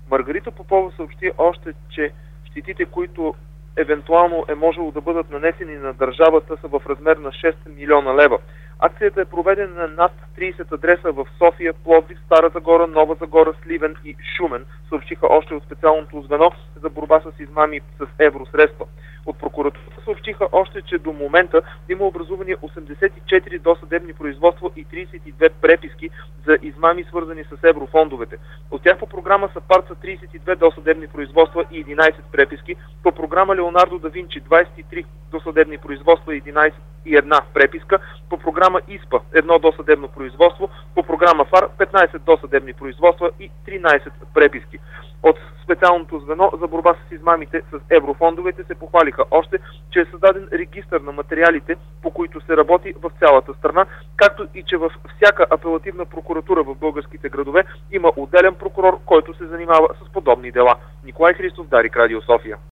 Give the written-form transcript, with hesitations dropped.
Маргарита Попова съобщи още, че щетите, които евентуално е можело да бъдат нанесени на държавата, са в размер на 6 милиона лева. Акцията е проведена на над 30 адреса в София, Пловдив, Стара Загора, Нова Загора, Сливен и Шумен, съобщиха още от специалното звено за борба с измами с евросредства. От прокуратурата съобщиха още, че до момента има образувани 84 досъдебни производства и 32 преписки за измами, свързани с еврофондовете. От тях по програма САПАРД са 32 досъдебни производства и 11 преписки, по програма Леонардо да Винчи 23 досъдебни производства и 1 преписка, по програма ИСПА 1 досъдебно производство, по програма ФАР 15 досъдебни производства и 13 преписки. От специалното звено за борба с измамите с еврофондовете се похвалиха още, че е създаден регистър на материалите, по които се работи в цялата страна, както и че във всяка апелативна прокуратура в българските градове има отделен прокурор, който се занимава с подобни дела. Николай Христов, Дарик, Радио София.